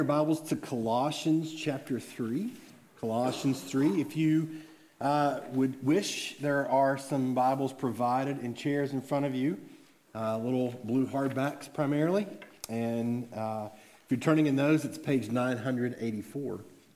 Your Bibles to Colossians chapter 3. Colossians 3. If you would wish, there are some Bibles provided in chairs in front of you, little blue hardbacks primarily. And if you're turning in those, it's page 984.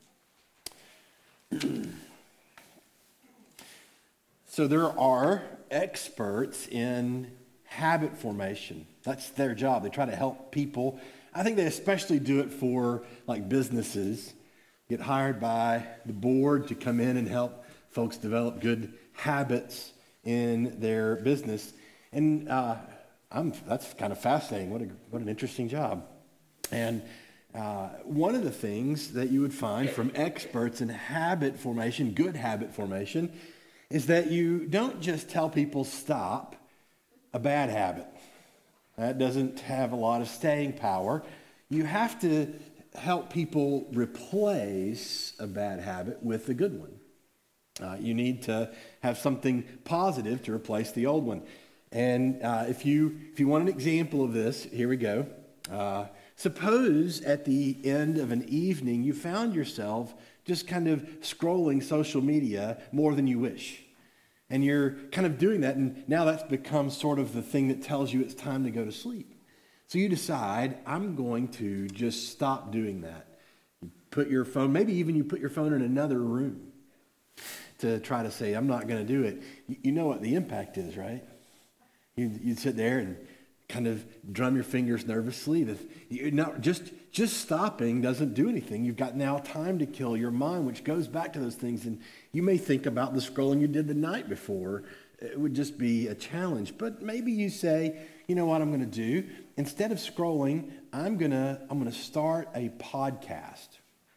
So there are experts in habit formation. That's their job. They try to help people. I think they especially do it for like businesses, get hired by the board to come in and help folks develop good habits in their business. And that's kind of fascinating. What an interesting job. And one of the things that you would find from experts in habit formation, good habit formation, is that you don't just tell people stop a bad habit. That doesn't have a lot of staying power. You have to help people replace a bad habit with a good one. You need to have something positive to replace the old one. And if you want an example of this, here we go. Suppose at the end of an evening you found yourself just kind of scrolling social media more than you wish. And you're kind of doing that, and now that's become sort of the thing that tells you it's time to go to sleep. So you decide, I'm going to just stop doing that. You put your phone, maybe even you put your phone in another room to try to say, I'm not going to do it. You know what the impact is, right? You'd sit there and kind of drum your fingers nervously. Just stopping doesn't do anything. You've got now time to kill your mind, which goes back to those things. And you may think about the scrolling you did the night before. It would just be a challenge. But maybe you say, you know what I'm going to do? Instead of scrolling, I'm going to start a podcast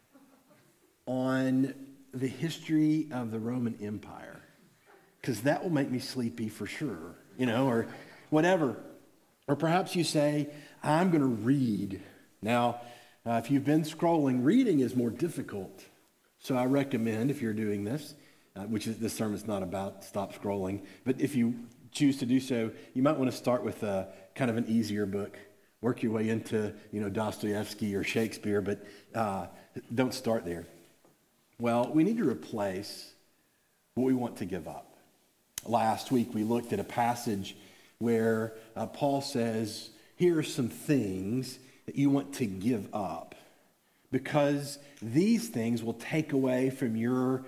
on the history of the Roman Empire, because that will make me sleepy for sure, or whatever. Or perhaps you say, I'm going to read. Now, if you've been scrolling, reading is more difficult. So I recommend, if you're doing this, this sermon's not about stop scrolling, but if you choose to do so, you might want to start with kind of an easier book. Work your way into, Dostoevsky or Shakespeare, but don't start there. Well, we need to replace what we want to give up. Last week, we looked at a passage where Paul says, here are some things that you want to give up because these things will take away from your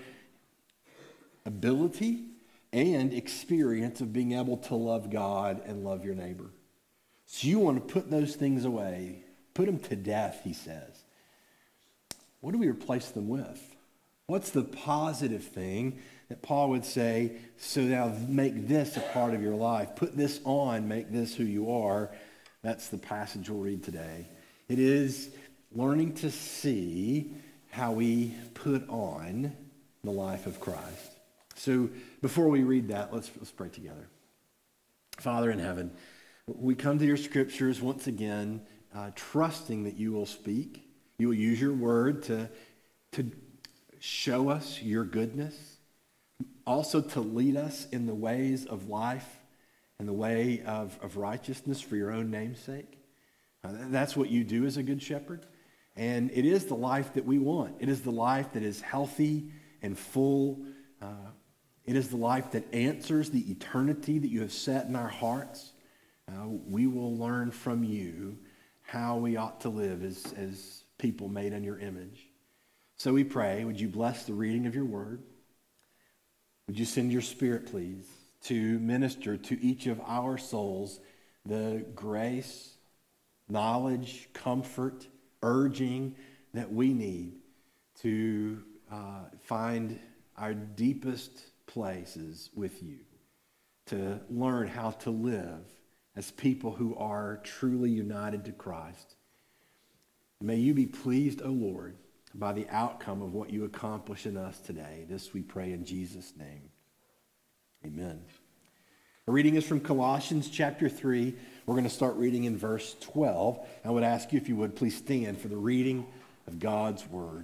ability and experience of being able to love God and love your neighbor. So you want to put those things away, put them to death, he says. What do we replace them with? What's the positive thing that Paul would say, so now make this a part of your life. Put this on, make this who you are. That's the passage we'll read today. It is learning to see how we put on the life of Christ. So before we read that, let's pray together. Father in heaven, we come to your scriptures once again, trusting that you will speak. You will use your word to show us your goodness, also to lead us in the ways of life and the way of righteousness for your own name's sake. That's what you do as a good shepherd. And it is the life that we want. It is the life that is healthy and full. It is the life that answers the eternity that you have set in our hearts. We will learn from you how we ought to live as people made in your image. So we pray, would you bless the reading of your word? Would you send your Spirit, please, to minister to each of our souls the grace, knowledge, comfort, urging that we need to find our deepest places with you, to learn how to live as people who are truly united to Christ. May you be pleased, O Lord, by the outcome of what you accomplish in us today. This we pray in Jesus' name. Amen. Our reading is from Colossians chapter 3. We're going to start reading in verse 12. I would ask you, if you would, please stand for the reading of God's word.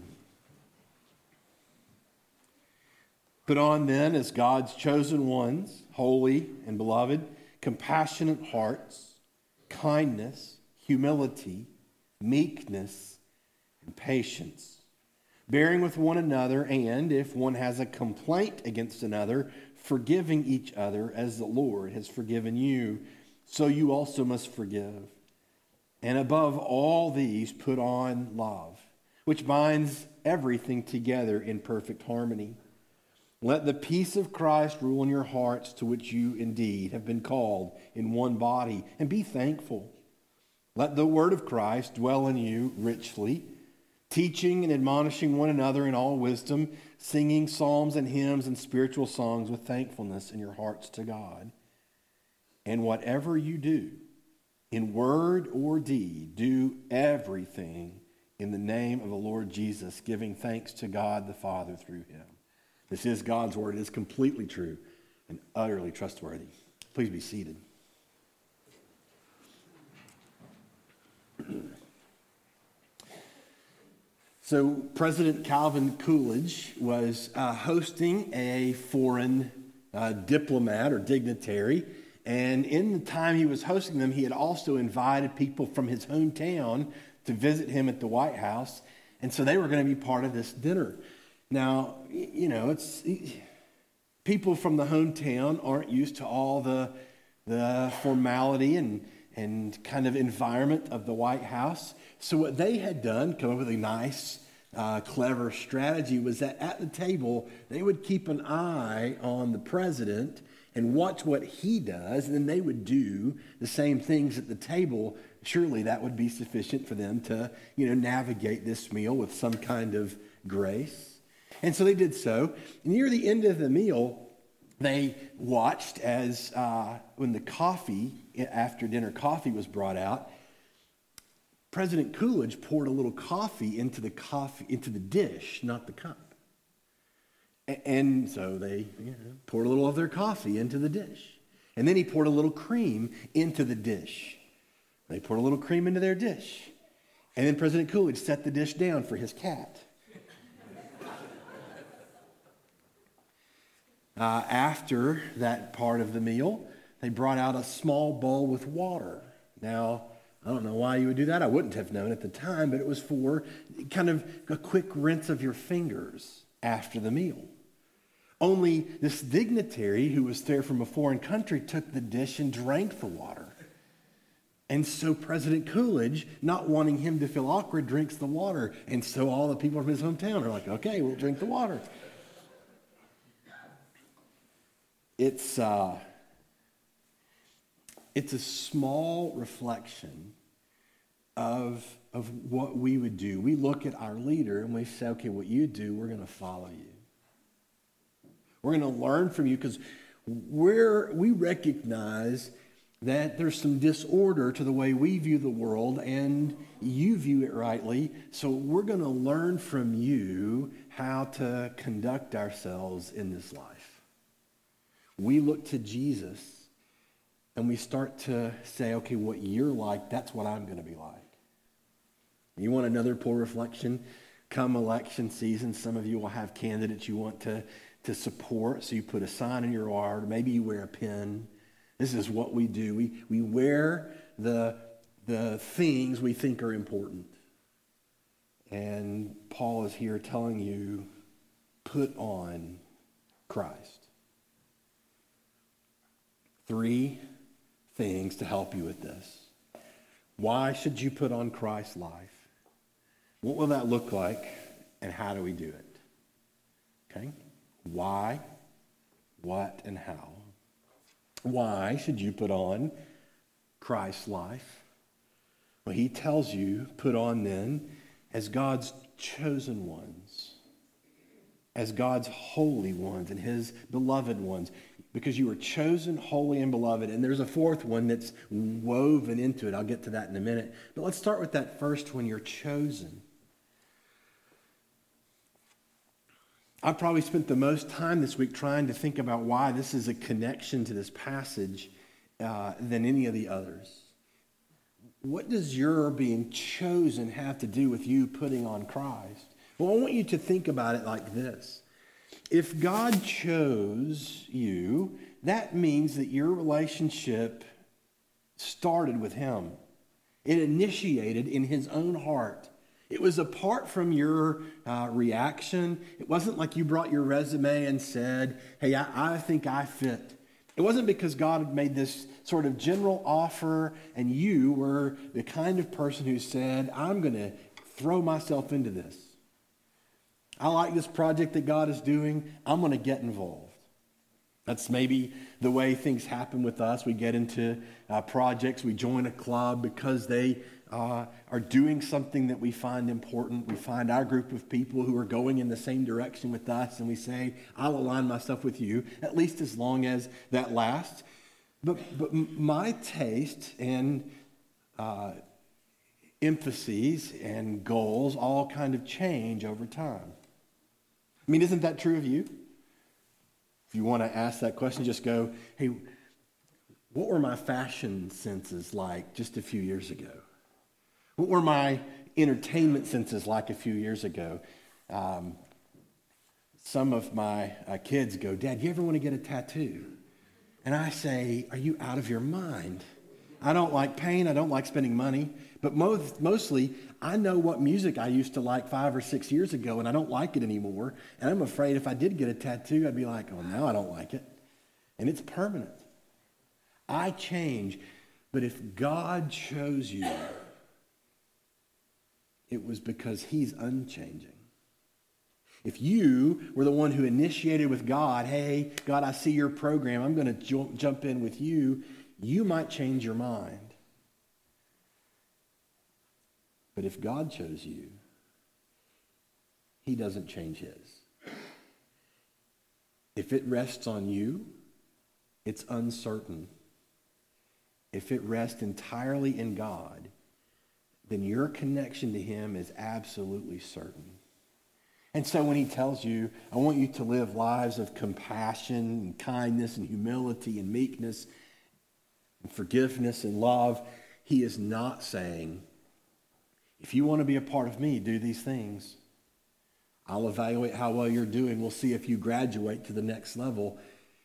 Put on then, as God's chosen ones, holy and beloved, compassionate hearts, kindness, humility, meekness, and patience, bearing with one another, and if one has a complaint against another, forgiving each other as the Lord has forgiven you, so you also must forgive. And above all these, put on love, which binds everything together in perfect harmony. Let the peace of Christ rule in your hearts, to which you indeed have been called in one body, and be thankful. Let the word of Christ dwell in you richly, teaching and admonishing one another in all wisdom, singing psalms and hymns and spiritual songs with thankfulness in your hearts to God. And whatever you do, in word or deed, do everything in the name of the Lord Jesus, giving thanks to God the Father through him. This is God's word. It is completely true and utterly trustworthy. Please be seated. So President Calvin Coolidge was hosting a foreign diplomat or dignitary. And in the time he was hosting them, he had also invited people from his hometown to visit him at the White House. And so they were going to be part of this dinner. Now, you know, it's people from the hometown aren't used to all the formality and kind of environment of the White House. So what they had done, come up with a nice, clever strategy, was that at the table, they would keep an eye on the president and watch what he does, and then they would do the same things at the table. Surely that would be sufficient for them to, navigate this meal with some kind of grace. And so they did so. Near the end of the meal, they watched as when the coffee, after dinner coffee was brought out, President Coolidge poured a little coffee into the dish, not the cup. And so they poured a little of their coffee into the dish. And then he poured a little cream into the dish. They poured a little cream into their dish. And then President Coolidge set the dish down for his cat. After that part of the meal, they brought out a small bowl with water. Now, I don't know why you would do that. I wouldn't have known at the time, but it was for kind of a quick rinse of your fingers after the meal. Only this dignitary who was there from a foreign country took the dish and drank the water. And so President Coolidge, not wanting him to feel awkward, drinks the water. And so all the people from his hometown are like, okay, we'll drink the water. It's a small reflection of what we would do. We look at our leader and we say, okay, what you do, we're going to follow you. We're going to learn from you because we recognize that there's some disorder to the way we view the world and you view it rightly. So we're going to learn from you how to conduct ourselves in this life. We look to Jesus and we start to say, okay, what you're like, that's what I'm going to be like. You want another poor reflection? Come election season, some of you will have candidates you want to support, so you put a sign in your yard, maybe you wear a pin. This is what we do. We wear the things we think are important. And Paul is here telling you, put on Christ. 3 things to help you with this. Why should you put on Christ's life? What will that look like, and how do we do it? Okay? Why, what, and how. Why should you put on Christ's life? Well, he tells you, put on then as God's chosen ones, as God's holy ones and his beloved ones, because you were chosen, holy, and beloved. And there's a 4th one that's woven into it. I'll get to that in a minute. But let's start with that first one, you're chosen. I've probably spent the most time this week trying to think about why this is a connection to this passage than any of the others. What does your being chosen have to do with you putting on Christ? Well, I want you to think about it like this. If God chose you, that means that your relationship started with him. It initiated in his own heart. It was apart from your reaction. It wasn't like you brought your resume and said, hey, I think I fit. It wasn't because God had made this sort of general offer and you were the kind of person who said, I'm going to throw myself into this. I like this project that God is doing. I'm going to get involved. That's maybe the way things happen with us. We get into projects. We join a club because they are doing something that we find important. We find our group of people who are going in the same direction with us, and we say, I'll align myself with you, at least as long as that lasts. But my taste and emphases and goals all kind of change over time. I mean, isn't that true of you? If you want to ask that question, just go, hey, what were my fashion senses like just a few years ago? What were my entertainment senses like a few years ago? Some of my kids go, Dad, you ever want to get a tattoo? And I say, are you out of your mind? I don't like pain. I don't like spending money. But mostly, I know what music I used to like 5 or 6 years ago, and I don't like it anymore. And I'm afraid if I did get a tattoo, I'd be like, oh, now I don't like it. And it's permanent. I change. But if God chose you, it was because he's unchanging. If you were the one who initiated with God, hey, God, I see your program. I'm going to jump in with you. You might change your mind. But if God chose you, he doesn't change his. If it rests on you, it's uncertain. If it rests entirely in God, then your connection to him is absolutely certain. And so when he tells you, I want you to live lives of compassion and kindness and humility and meekness and forgiveness and love, he is not saying, if you want to be a part of me, do these things. I'll evaluate how well you're doing. We'll see if you graduate to the next level.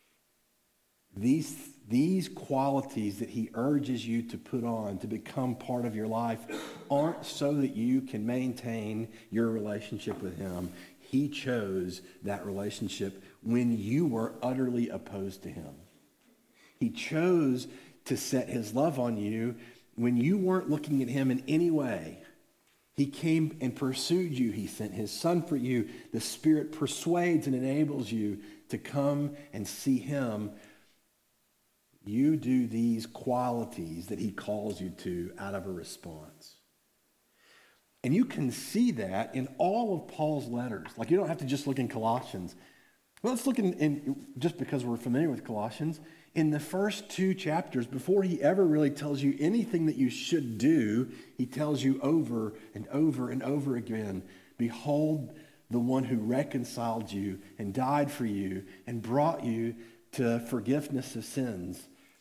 These qualities that he urges you to put on to become part of your life aren't so that you can maintain your relationship with him. He chose that relationship when you were utterly opposed to him. He chose to set his love on you when you weren't looking at him in any way. He came and pursued you. He sent his son for you. The Spirit persuades and enables you to come and see him. You do these qualities that he calls you to out of a response. And you can see that in all of Paul's letters. Like, you don't have to just look in Colossians. Well, let's look in just because we're familiar with Colossians, in the first 2 chapters, before he ever really tells you anything that you should do, he tells you over and over and over again, behold the one who reconciled you and died for you and brought you to forgiveness of sins.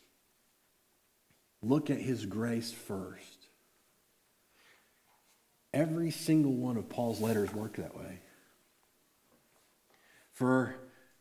Look at his grace first. Every single one of Paul's letters work that way. For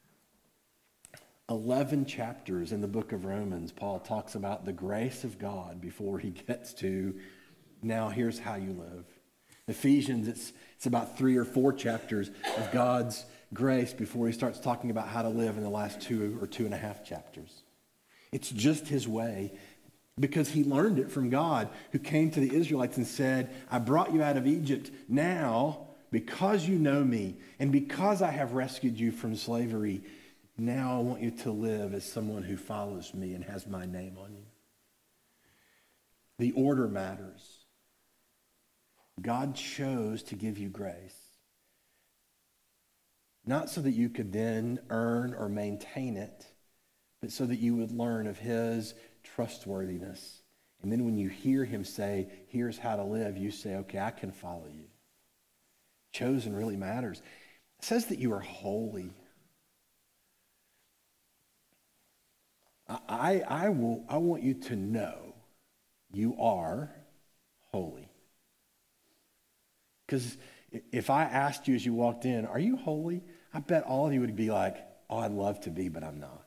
11 chapters in the book of Romans, Paul talks about the grace of God before he gets to, now here's how you live. Ephesians, it's about 3 or 4 chapters of God's grace before he starts talking about how to live in the last 2 or 2.5 chapters. It's just his way because he learned it from God, who came to the Israelites and said, I brought you out of Egypt. Now, because you know me and because I have rescued you from slavery, now I want you to live as someone who follows me and has my name on you. The order matters. God chose to give you grace. Not so that you could then earn or maintain it, but so that you would learn of his trustworthiness. And then when you hear him say, here's how to live, you say, okay, I can follow you. Chosen really matters. It says that you are holy. I want you to know you are holy. Because if I asked you as you walked in, are you holy? I bet all of you would be like, oh, I'd love to be, but I'm not.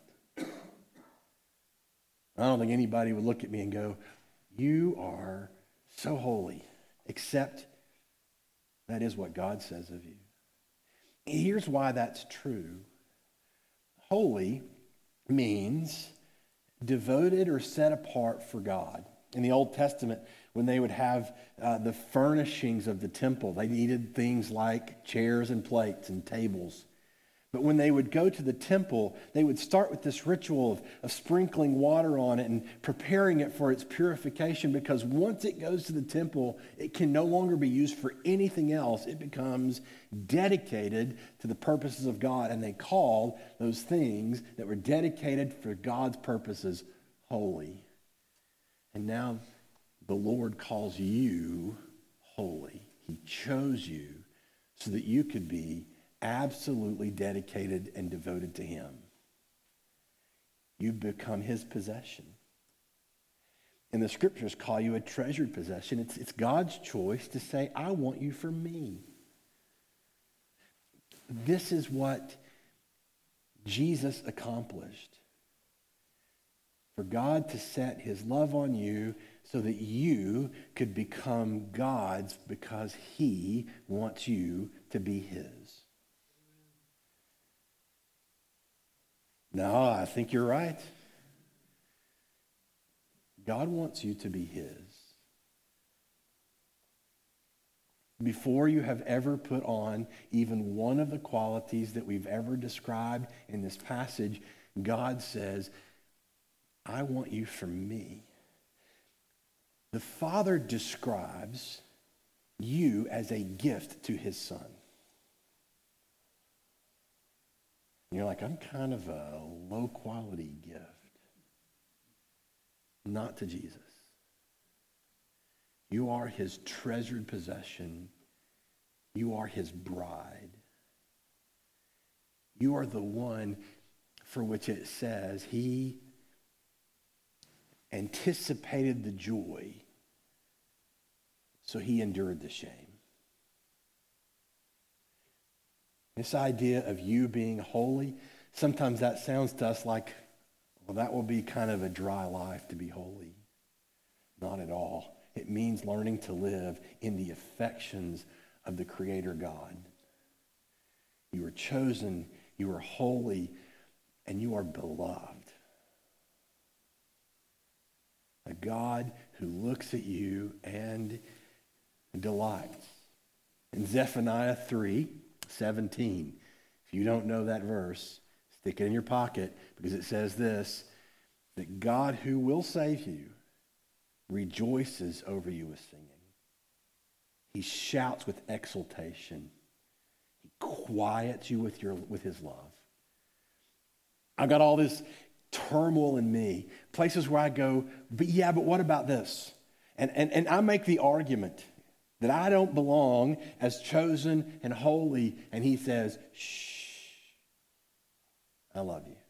I don't think anybody would look at me and go, you are so holy, except That is what God says of you. Here's why that's true. Holy means devoted or set apart for God. In the Old Testament, when they would have the furnishings of the temple, they needed things like chairs and plates and tables. But when they would go to the temple, they would start with this ritual of sprinkling water on it and preparing it for its purification, because once it goes to the temple, it can no longer be used for anything else. It becomes dedicated to the purposes of God, and they called those things that were dedicated for God's purposes holy. And now the Lord calls you holy. He chose you so that you could be absolutely dedicated and devoted to him. You become his possession. And the scriptures call you a treasured possession. It's God's choice to say, I want you for me. This is what Jesus accomplished. For God to set his love on you so that you could become God's, because he wants you to be his. No, I think you're right. God wants you to be his. Before you have ever put on even one of the qualities that we've ever described in this passage, God says, I want you for me. The Father describes you as a gift to his Son. And you're like, I'm kind of a low-quality gift. Not to Jesus. You are his treasured possession. You are his bride. You are the one for which it says he anticipated the joy, so he endured the shame. This idea of you being holy, sometimes that sounds to us like, well, that will be kind of a dry life to be holy. Not at all. It means learning to live in the affections of the Creator God. You are chosen, you are holy, and you are beloved. A God who looks at you and delights. In Zephaniah 3:17, if you don't know that verse, stick it in your pocket, because it says this, that God who will save you rejoices over you with singing. He shouts with exultation. He quiets you with his love. I've got all this turmoil in me, places where I go, but what about this? And I make the argument that I don't belong as chosen and holy, and he says, shh, I love you.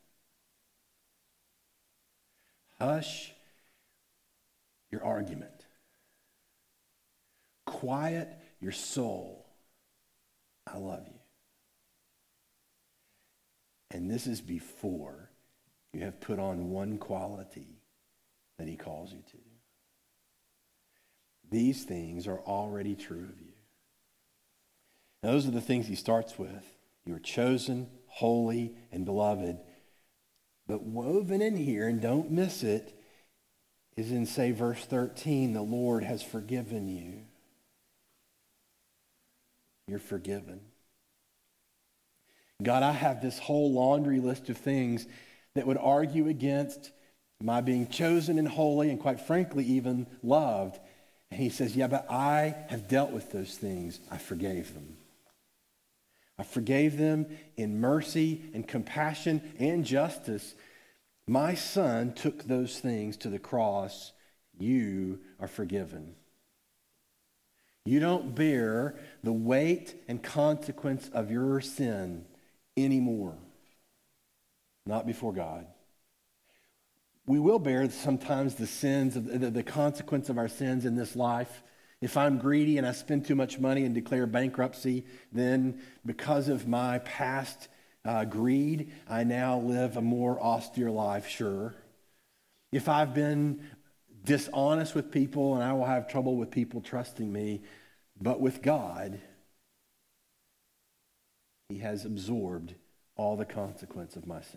Hush your argument. Quiet your soul. I love you. And this is before you have put on one quality that he calls you to. These things are already true of you. Now, those are the things he starts with. You are chosen, holy, and beloved. But woven in here, and don't miss it, is in, say, verse 13, the Lord has forgiven you. You're forgiven. God, I have this whole laundry list of things that would argue against my being chosen and holy and, quite frankly, even loved. And he says, but I have dealt with those things. I forgave them. I forgave them in mercy and compassion and justice. My Son took those things to the cross. You are forgiven. You don't bear the weight and consequence of your sin anymore. Not before God. We will bear sometimes the sins, of the consequence of our sins in this life. If I'm greedy and I spend too much money and declare bankruptcy, then because of my past greed, I now live a more austere life, sure. If I've been dishonest with people, and I will have trouble with people trusting me, but with God, he has absorbed all the consequence of my sin.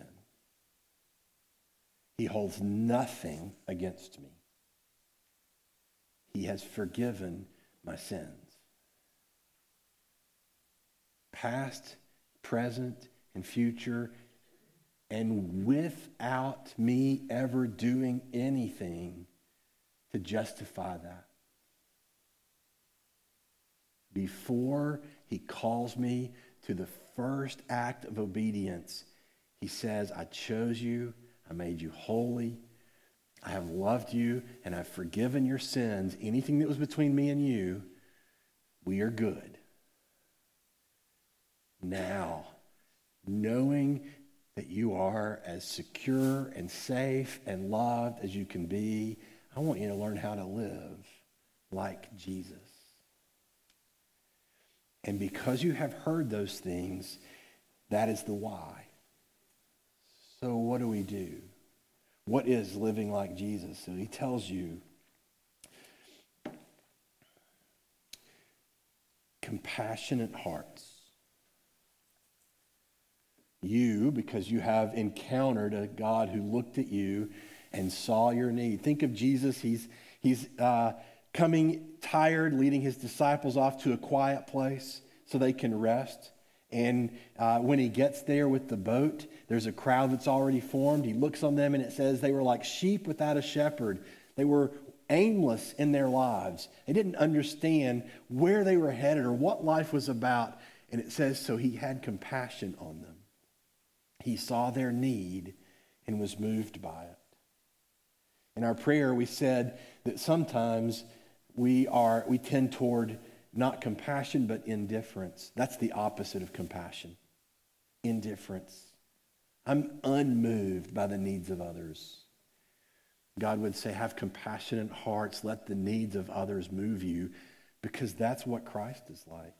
He holds nothing against me. He has forgiven my sins. Past, present, and future, and without me ever doing anything to justify that. Before he calls me to the first act of obedience, he says, I chose you, I made you holy, I have loved you, and I've forgiven your sins. Anything that was between me and you, we are good. Now, knowing that you are as secure and safe and loved as you can be, I want you to learn how to live like Jesus. And because you have heard those things, that is the why. So what do we do? What is living like Jesus? So he tells you, compassionate hearts. You, because you have encountered a God who looked at you and saw your need. Think of Jesus. He's coming tired, leading his disciples off to a quiet place so they can rest. And when he gets there with the boat, there's a crowd that's already formed. He looks on them and it says they were like sheep without a shepherd. They were aimless in their lives. They didn't understand where they were headed or what life was about. And it says, so he had compassion on them. He saw their need and was moved by it. In our prayer, we said that sometimes we tend toward not compassion, but indifference. That's the opposite of compassion. Indifference. I'm unmoved by the needs of others. God would say, have compassionate hearts. Let the needs of others move you, because that's what Christ is like.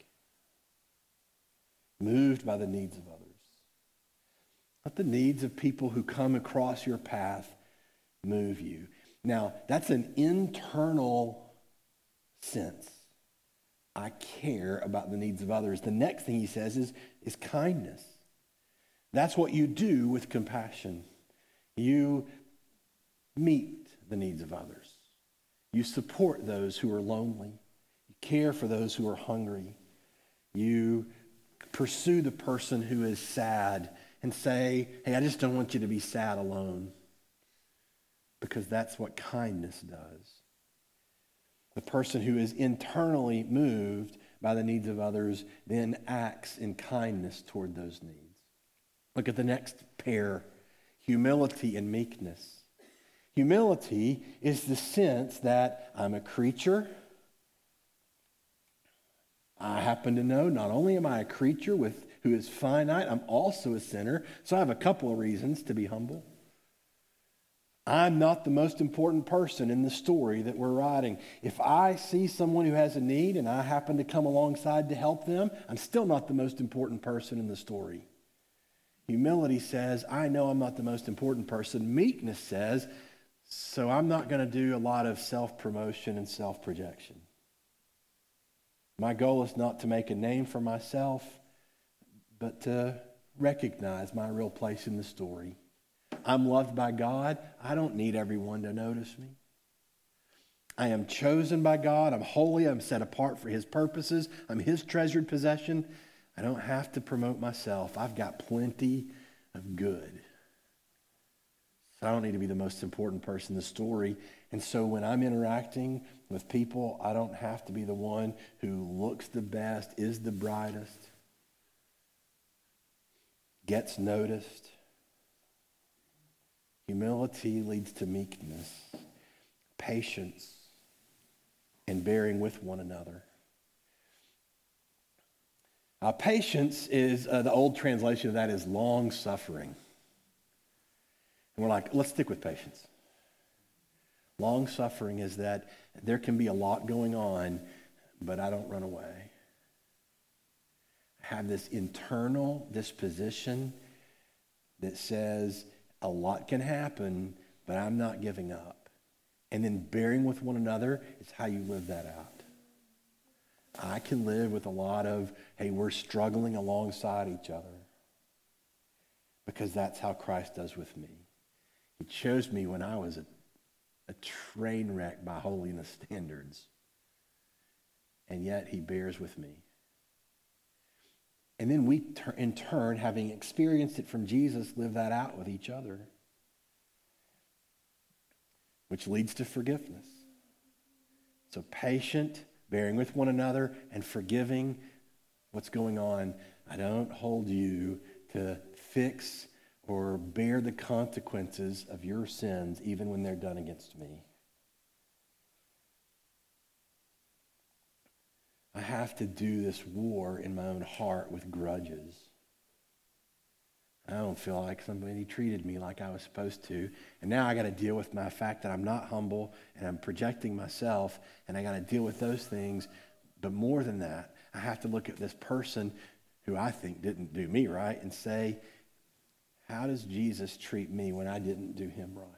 Moved by the needs of others. Let the needs of people who come across your path move you. Now, that's an internal sense. I care about the needs of others. The next thing he says is kindness. That's what you do with compassion. You meet the needs of others. You support those who are lonely. You care for those who are hungry. You pursue the person who is sad and say, hey, I just don't want you to be sad alone. Because that's what kindness does. The person who is internally moved by the needs of others then acts in kindness toward those needs. Look at the next pair, humility and meekness. Humility is the sense that I'm a creature. I happen to know not only am I a creature who is finite, I'm also a sinner. So I have a couple of reasons to be humble. I'm not the most important person in the story that we're writing. If I see someone who has a need and I happen to come alongside to help them, I'm still not the most important person in the story. Humility says, I know I'm not the most important person. Meekness says, so I'm not going to do a lot of self-promotion and self-projection. My goal is not to make a name for myself, but to recognize my real place in the story. I'm loved by God. I don't need everyone to notice me. I am chosen by God. I'm holy. I'm set apart for his purposes. I'm his treasured possession. I don't have to promote myself. I've got plenty of good. So I don't need to be the most important person in the story. And so when I'm interacting with people, I don't have to be the one who looks the best, is the brightest, gets noticed. Humility leads to meekness, patience, and bearing with one another. Patience is, the old translation of that is long suffering. And we're like, let's stick with patience. Long suffering is that there can be a lot going on, but I don't run away. I have this internal disposition that says, a lot can happen, but I'm not giving up. And then bearing with one another is how you live that out. I can live with a lot of, hey, we're struggling alongside each other. Because that's how Christ does with me. He chose me when I was a train wreck by holiness standards. And yet he bears with me. And then we, in turn, having experienced it from Jesus, live that out with each other. Which leads to forgiveness. So patient, bearing with one another, and forgiving what's going on. I don't hold you to fix or bear the consequences of your sins even when they're done against me. I have to do this war in my own heart with grudges. I don't feel like somebody treated me like I was supposed to. And now I got to deal with my fact that I'm not humble and I'm projecting myself, and I got to deal with those things. But more than that, I have to look at this person who I think didn't do me right and say, how does Jesus treat me when I didn't do him right?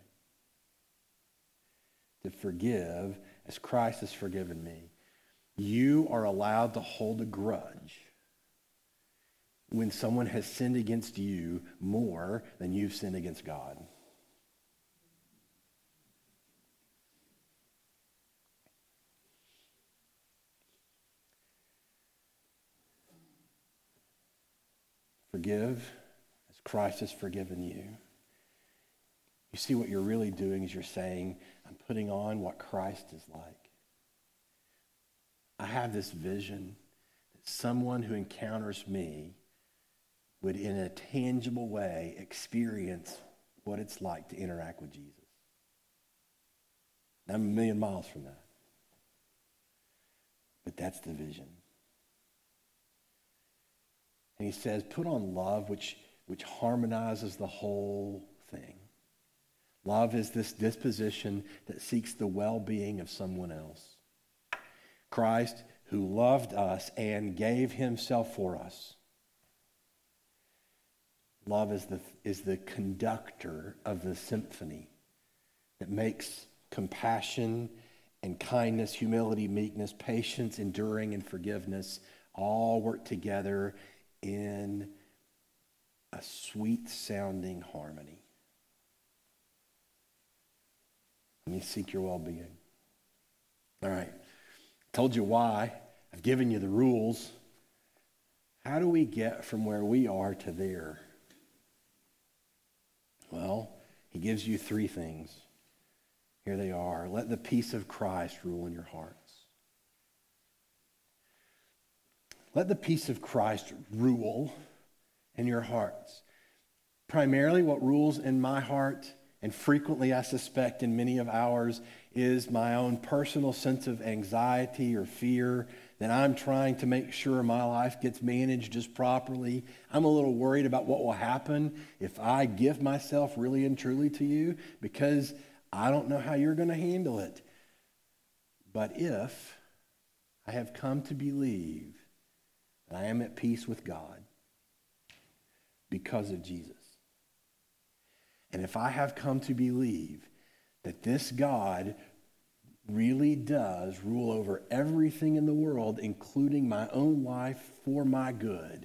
To forgive as Christ has forgiven me. You are allowed to hold a grudge when someone has sinned against you more than you've sinned against God. Forgive as Christ has forgiven you. You see, what you're really doing is you're saying, I'm putting on what Christ is like. I have this vision that someone who encounters me would, in a tangible way, experience what it's like to interact with Jesus. I'm a million miles from that. But that's the vision. And he says, put on love, which harmonizes the whole thing. Love is this disposition that seeks the well-being of someone else. Christ, who loved us and gave himself for us. Love is the conductor of the symphony that makes compassion and kindness, humility, meekness, patience, enduring, and forgiveness all work together in a sweet-sounding harmony. Let me seek your well-being. All right. Told you why. I've given you the rules. How do we get from where we are to there? Well, he gives you three things. Here they are. Let the peace of Christ rule in your hearts. Let the peace of Christ rule in your hearts. Primarily what rules in my heart, and frequently I suspect in many of ours, is my own personal sense of anxiety or fear that I'm trying to make sure my life gets managed just properly. I'm a little worried about what will happen if I give myself really and truly to you, because I don't know how you're going to handle it. But if I have come to believe that I am at peace with God because of Jesus, and if I have come to believe that this God really does rule over everything in the world, including my own life for my good,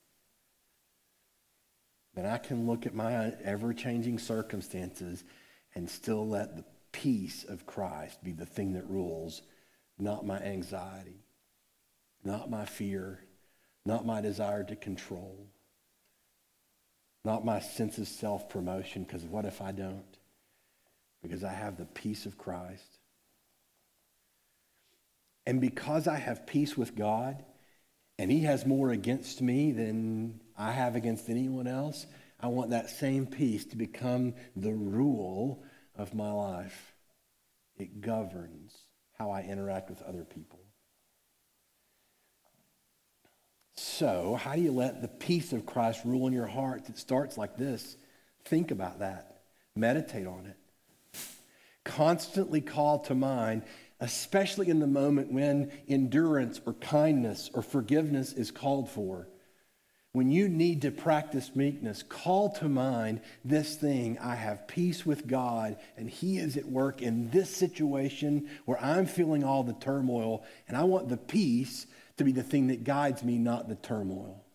then I can look at my ever-changing circumstances and still let the peace of Christ be the thing that rules, not my anxiety, not my fear, not my desire to control, not my sense of self-promotion, because what if I don't? Because I have the peace of Christ. And because I have peace with God, and he has more against me than I have against anyone else, I want that same peace to become the rule of my life. It governs how I interact with other people. So, how do you let the peace of Christ rule in your heart? It starts like this. Think about that. Meditate on it. Constantly call to mind, especially in the moment when endurance or kindness or forgiveness is called for. When you need to practice meekness, call to mind this thing: I have peace with God, and he is at work in this situation where I'm feeling all the turmoil, and I want the peace to be the thing that guides me, not the turmoil.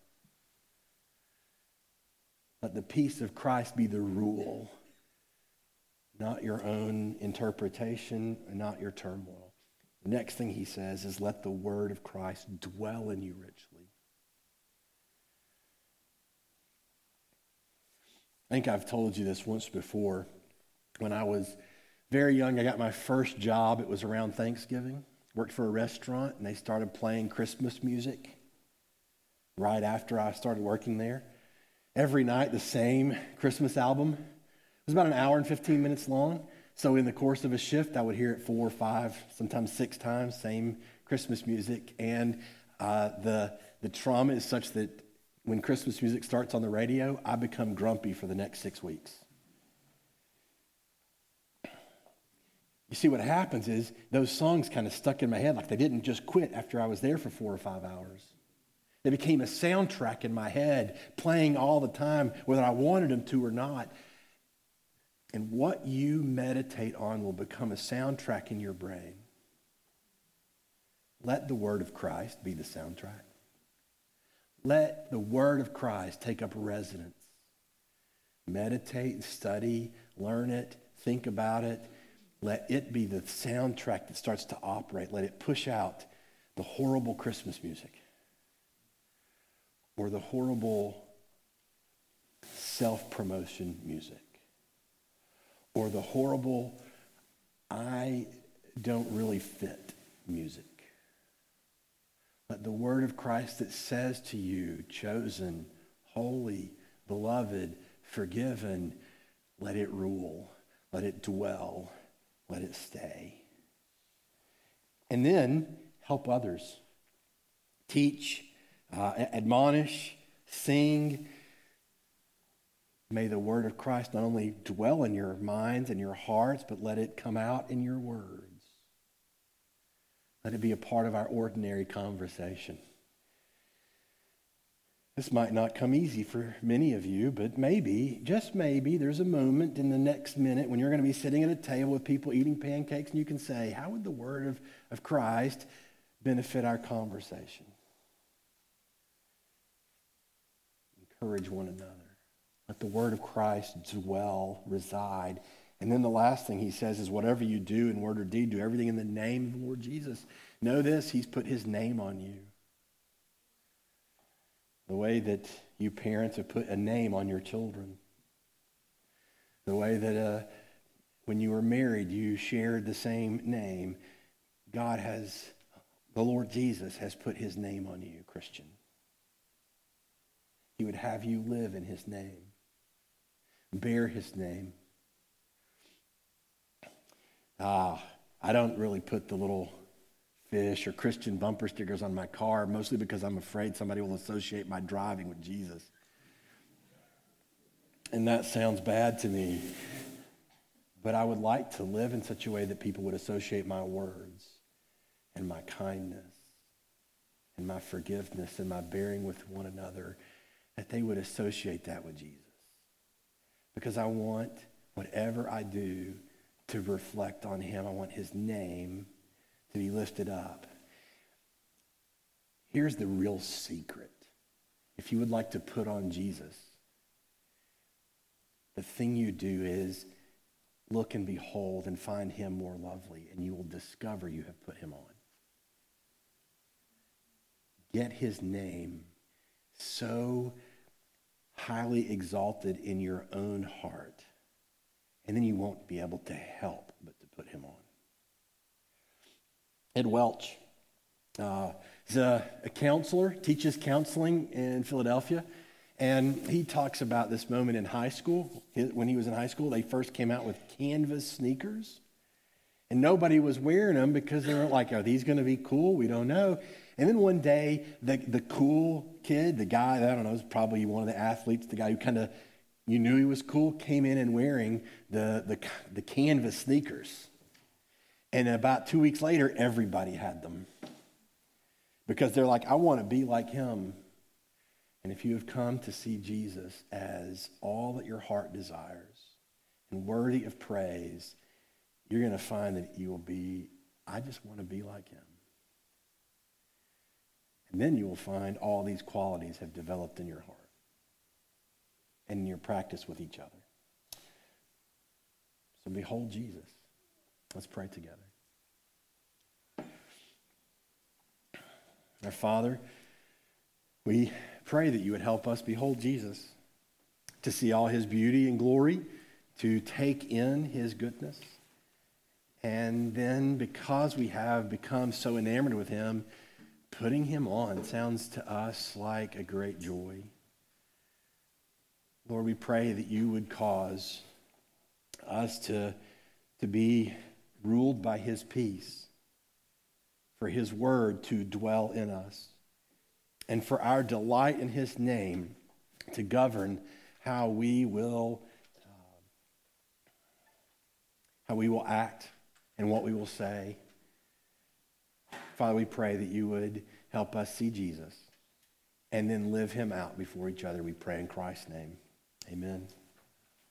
Let the peace of Christ be the rule, not your own interpretation and not your turmoil. The next thing he says is let the word of Christ dwell in you richly. I think I've told you this once before. When I was very young, I got my first job. It was around Thanksgiving. Worked for a restaurant, and they started playing Christmas music right after I started working there. Every night, the same Christmas album. It was about an hour and 15 minutes long. So in the course of a shift, I would hear it 4 or 5, sometimes 6 times, same Christmas music. And the trauma is such that when Christmas music starts on the radio, I become grumpy for the next 6 weeks. You see, what happens is those songs kind of stuck in my head, like they didn't just quit after I was there for 4 or 5 hours. They became a soundtrack in my head, playing all the time, whether I wanted them to or not. And what you meditate on will become a soundtrack in your brain. Let the word of Christ be the soundtrack. Let the word of Christ take up residence. Meditate, study, learn it, think about it. Let it be the soundtrack that starts to operate. Let it push out the horrible Christmas music or the horrible self-promotion music or the horrible I don't really fit music. Let the word of Christ that says to you, chosen, holy, beloved, forgiven, let it rule, let it dwell, let it stay. And then help others. Teach, admonish, sing. May the word of Christ not only dwell in your minds and your hearts, but let it come out in your words. Let it be a part of our ordinary conversation. This might not come easy for many of you, but maybe, just maybe, there's a moment in the next minute when you're going to be sitting at a table with people eating pancakes and you can say, how would the word of Christ benefit our conversation? Encourage one another. Let the word of Christ dwell, reside. And then the last thing he says is whatever you do in word or deed, do everything in the name of the Lord Jesus. Know this, he's put his name on you. The way that you parents have put a name on your children. The way that when you were married, you shared the same name. The Lord Jesus has put his name on you, Christian. He would have you live in his name. Bear his name. I don't really put the little fish or Christian bumper stickers on my car, mostly because I'm afraid somebody will associate my driving with Jesus. And that sounds bad to me. But I would like to live in such a way that people would associate my words and my kindness and my forgiveness and my bearing with one another, that they would associate that with Jesus. Because I want whatever I do to reflect on him. I want his name to be lifted up. Here's the real secret. If you would like to put on Jesus, the thing you do is look and behold and find him more lovely, and you will discover you have put him on. Get his name so highly exalted in your own heart, and then you won't be able to help but to put him on. Ed Welch is a counselor, teaches counseling in Philadelphia, and he talks about this moment in high school. When he was in high school, they first came out with canvas sneakers, and nobody was wearing them because they were like, are these going to be cool? We don't know. And then one day, the cool kid, the guy, I don't know, was probably one of the athletes, the guy who kind of, you knew he was cool, came in and wearing the canvas sneakers. And about 2 weeks later, everybody had them. Because they're like, I want to be like him. And if you have come to see Jesus as all that your heart desires and worthy of praise, you're going to find that you will be, I just want to be like him. And then you will find all these qualities have developed in your heart and in your practice with each other. So behold Jesus. Let's pray together. Our Father, we pray that you would help us behold Jesus, to see all his beauty and glory, to take in his goodness. And then because we have become so enamored with him, putting him on sounds to us like a great joy. Lord, we pray that you would cause us to be ruled by his peace, for his word to dwell in us, and for our delight in his name to govern how we will act and what we will say. Father, we pray that you would help us see Jesus and then live him out before each other. We pray in Christ's name. Amen.